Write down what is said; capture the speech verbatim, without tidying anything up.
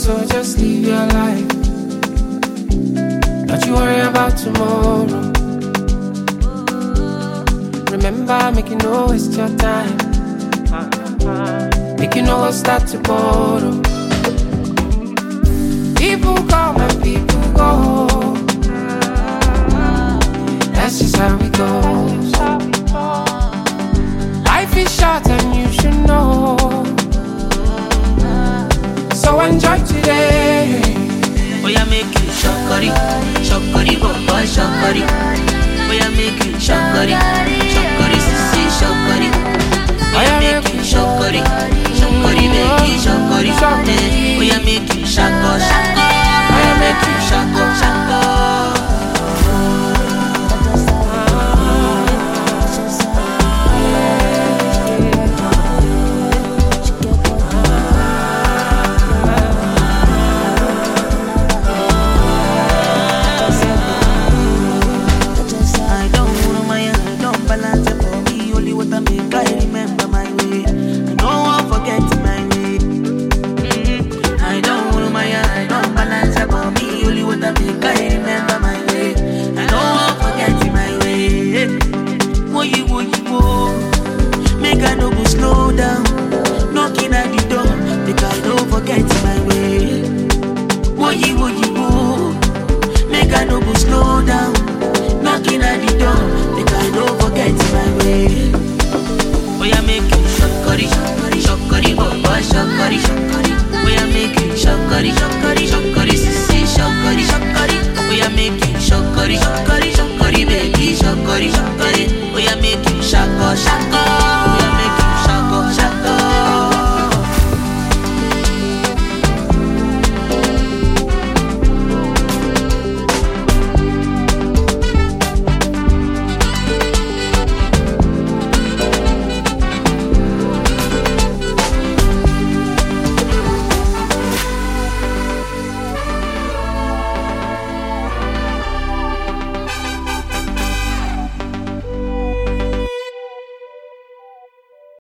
so just live your life. Don't you worry about tomorrow. Remember, make you no waste your time. Make you no start to borrow. People come and people go. That's just how it goes. Life is short and you should know. So enjoy today. Oh yeah, make it shokari, shokari, boy, shokari. Oh yeah, make it shokari, shokari, sisi, shokari. Oh yeah, make it shokari, shokari, make it shokari. Oh yeah, make it shako, shako. Oh yeah, make it shako.